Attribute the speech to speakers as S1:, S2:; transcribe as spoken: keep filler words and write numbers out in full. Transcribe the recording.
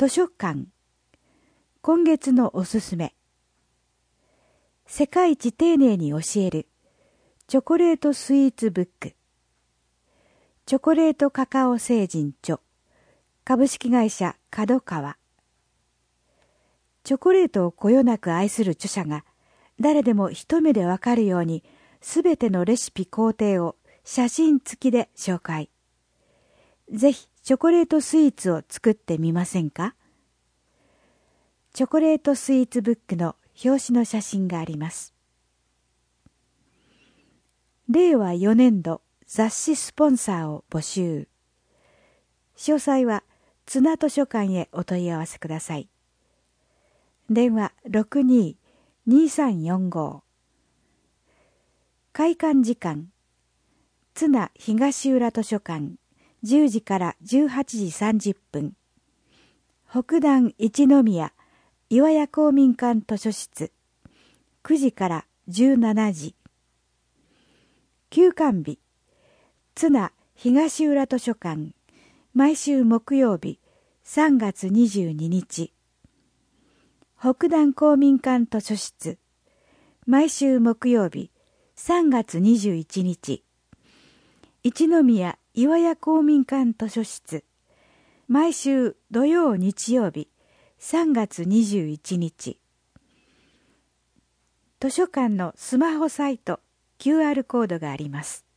S1: 図書館。今月のおすすめ。世界一丁寧に教えるチョコレートスイーツブック。チョコレートカカオ星人著株式会社角川。チョコレートをこよなく愛する著者が誰でも一目でわかるようにすべてのレシピ工程を写真付きで紹介。ぜひチョコレートスイーツを作ってみませんか？チョコレートスイーツブックの表紙の写真があります。れいわよねんど雑誌スポンサーを募集。詳細は綱図書館へお問い合わせください。電話 ろくにーにーさんよんご。開館時間綱東浦図書館じゅうじからじゅうはちじさんじゅっぷん。北段一宮岩屋公民館図書室くじからじゅうしちじ。休館日綱東浦図書館毎週木曜日さんがつにじゅうににち。北段公民館図書室毎週木曜日さんがつにじゅういちにち。一宮岩屋公民館図書室毎週土曜日曜日さんがつにじゅういちにち。図書館のスマホサイト キューアール コードがあります。